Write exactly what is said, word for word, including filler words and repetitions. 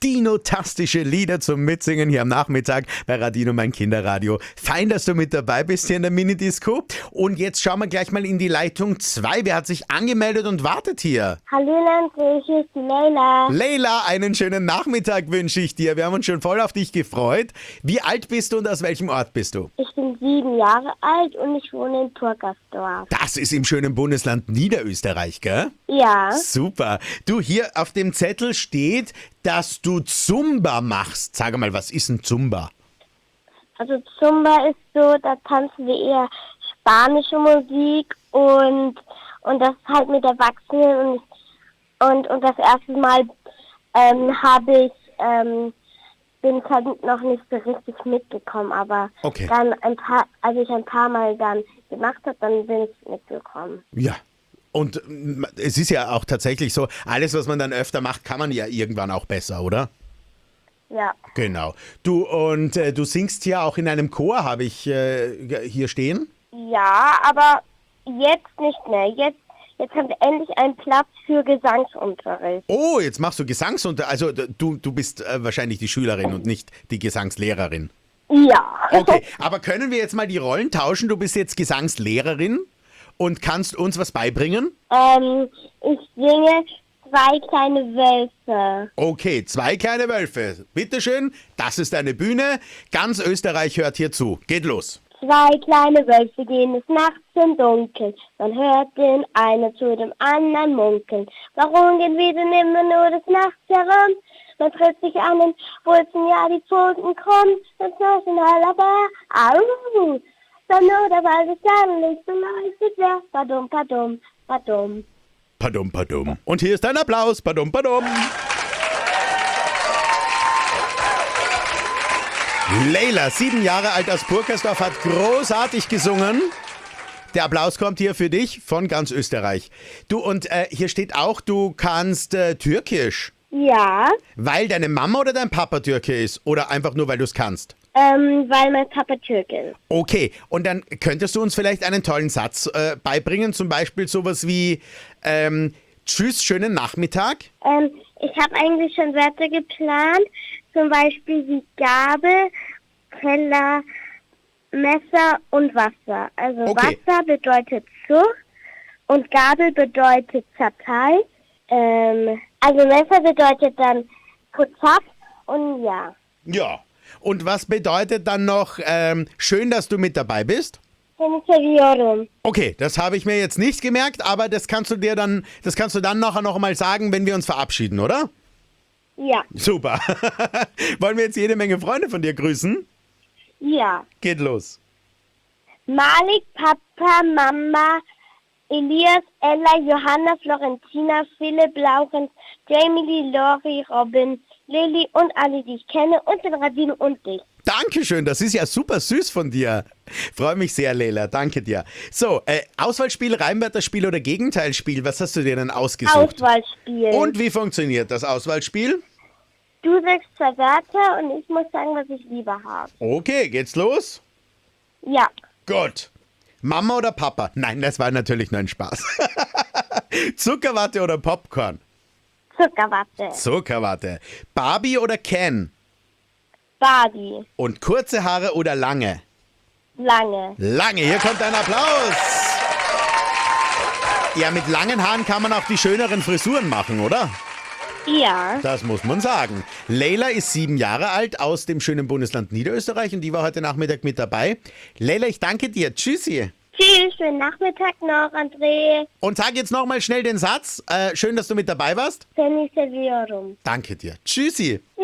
Dino-tastische Lieder zum Mitsingen hier am Nachmittag bei Radino, mein Kinderradio. Fein, dass du mit dabei bist hier in der Mini-Disco. Und jetzt schauen wir gleich mal in die Leitung zwei. Wer hat sich angemeldet und wartet hier? Hallo Nancy, hier ist die Leila. Leila, einen schönen Nachmittag wünsche ich dir. Wir haben uns schon voll auf dich gefreut. Wie alt bist du und aus welchem Ort bist du? Ich bin sieben Jahre alt und ich wohne in Purkersdorf. Das ist im schönen Bundesland Niederösterreich, gell? Ja. Super. Du, hier auf dem Zettel steht, dass du Zumba machst. Sag mal, was ist ein Zumba? Also Zumba ist so, da tanzen wir eher spanische Musik und, und das halt mit Erwachsenen und, und, und das erste Mal ähm, habe ich, ähm, bin ich halt noch nicht so richtig mitgekommen, aber Okay. dann ein paar, als ich ein paar Mal dann gemacht habe, dann bin ich mitgekommen. Ja. Und mm, es ist ja auch tatsächlich so, alles, was man dann öfter macht, kann man ja irgendwann auch besser, oder? Ja. Genau. Du, und äh, du singst ja auch in einem Chor, habe ich äh, hier stehen? Ja, aber jetzt nicht mehr. Jetzt, jetzt haben wir endlich einen Platz für Gesangsunterricht. Oh, jetzt machst du Gesangsunter... Also d- du, du bist äh, wahrscheinlich die Schülerin und nicht die Gesangslehrerin. Ja. Okay, aber können wir jetzt mal die Rollen tauschen? Du bist jetzt Gesangslehrerin und kannst uns was beibringen? ähm, ich singe zwei kleine Wölfe. Okay, zwei kleine Wölfe. Bitteschön, das ist deine Bühne. Ganz Österreich hört hier zu. Geht los. Zwei kleine Wölfe gehen des Nachts im Dunkeln. Man hört den einen zu dem anderen munkeln. Warum gehen wir denn immer nur des Nachts herum? Man tritt sich an den Wurzeln, ja die Pfoten krumm. Das ist ein Halaba, au. Dann nur der Wald ist Sonnenlicht beleuchtet wer. Padum, padum, padum. Padum, padum. Und hier ist ein Applaus. Padum, padum. Leila, sieben Jahre alt aus Purkersdorf, hat großartig gesungen. Der Applaus kommt hier für dich von ganz Österreich. Du, und äh, hier steht auch, du kannst äh, Türkisch. Ja, Weil deine Mama oder dein Papa Türke ist? Oder einfach nur, weil du es kannst? ähm, weil mein Papa Türke ist. Okay, und dann könntest du uns vielleicht einen tollen Satz äh, beibringen, zum Beispiel sowas wie ähm, Tschüss, schönen Nachmittag. Ähm, ich habe eigentlich schon Wörter geplant, zum Beispiel wie Gabel, Teller, Messer und Wasser. Also Okay. Wasser bedeutet Zucht und Gabel bedeutet Zerteil. Ähm, also Messer bedeutet dann Putzap und ja. Ja. Und was bedeutet dann noch, ähm, schön, dass du mit dabei bist? Penicilliorum. Okay, das habe ich mir jetzt nicht gemerkt, aber das kannst du dir dann, das kannst du dann nachher noch mal sagen, wenn wir uns verabschieden, oder? Ja, Super. Wollen wir jetzt jede Menge Freunde von dir grüßen? ja. Geht los. Malik, Papa, Mama, Elias, Ella, Johanna, Florentina, Philipp, Laurenz, Jamie Lee, Lori, Robin, Lilly und alle, die ich kenne und den Radino und dich. Dankeschön, das ist ja super süß von dir. Freue mich sehr, Leila, danke dir. So, äh, Auswahlspiel, Reimwörterspiel oder Gegenteilspiel, was hast du dir denn ausgesucht? Auswahlspiel. Und wie funktioniert das Auswahlspiel? Du sagst zwei Wörter und ich muss sagen, was ich lieber habe. Okay, geht's los? Ja, Gut. Mama oder Papa? Nein, das war natürlich nur ein Spaß. Zuckerwatte oder Popcorn? Zuckerwatte. Zuckerwatte. Barbie oder Ken? Barbie. Und kurze Haare oder lange? Lange. Lange, hier kommt ein Applaus. Ja, mit langen Haaren kann man auch die schöneren Frisuren machen, oder? Ja. Das muss man sagen. Leila ist sieben Jahre alt aus dem schönen Bundesland Niederösterreich und die war heute Nachmittag mit dabei. Leila, ich danke dir. Tschüssi. Tschüss, schönen Nachmittag noch, André. Und sag jetzt nochmal schnell den Satz. Äh, schön, dass du mit dabei warst. Penicilliorum. Danke dir. Tschüssi.